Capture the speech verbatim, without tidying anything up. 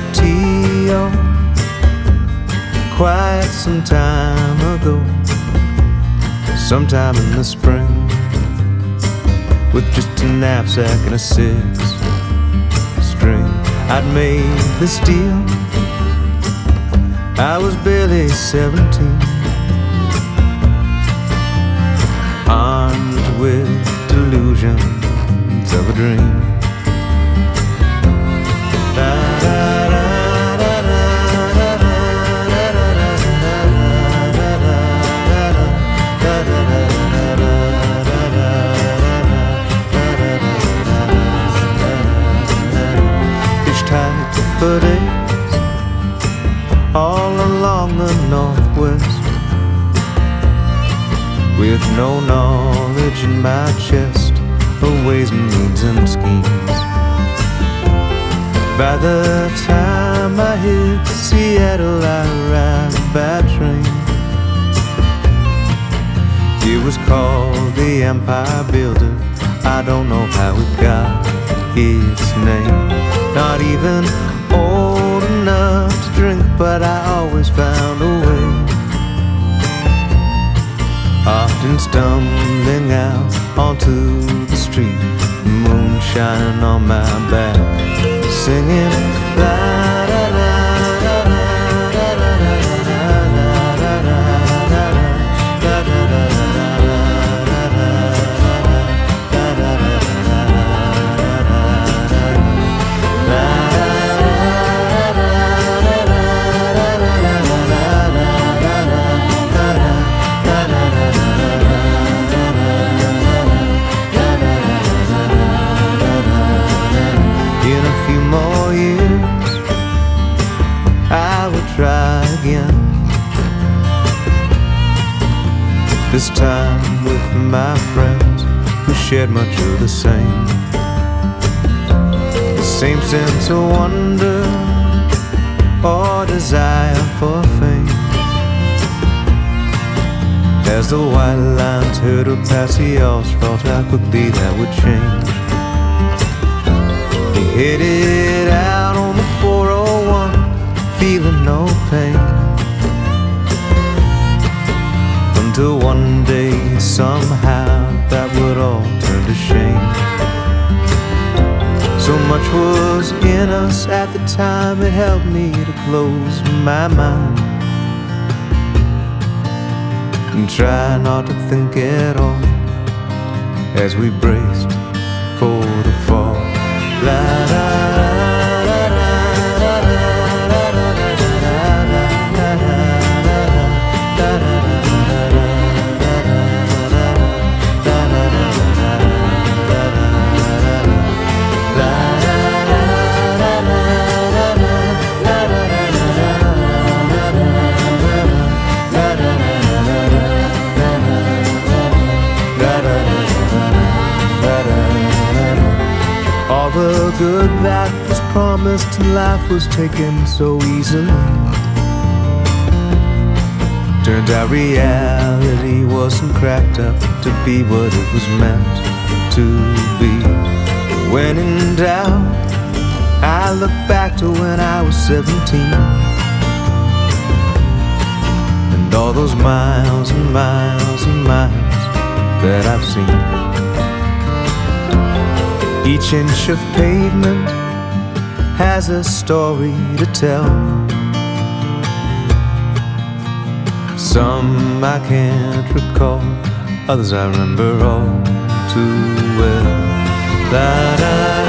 T O quite some time ago, sometime in the spring, with just a knapsack and a six string. I'd made this deal, I was barely seventeen, armed with delusions of a dream. For days, all along the Northwest, with no knowledge in my chest of ways and means and schemes. By the time I hit Seattle, I arrived by train. It was called the Empire Builder. I don't know how it got its name. Not even old enough to drink, but I always found a way. Often stumbling out onto the street, moon shining on my back, singing la da da da da da da da da da da da. This time with my friends who shared much of the same, the same sense of wonder or desire for fame. As the white lines hurtled past the asphalt, how quickly that would change. They headed out on the four oh one, feeling no pain, until one day, somehow, that would all turn to shame. So much was in us at the time, it helped me to close my mind and try not to think at all as we braced for the fall. La da da. All the good that was promised in life was taken so easily. Turned out reality wasn't cracked up to be what it was meant to be. When in doubt, I look back to when I was seventeen, and all those miles and miles and miles that I've seen. Each inch of pavement has a story to tell. Some I can't recall, others I remember all too well. Da da.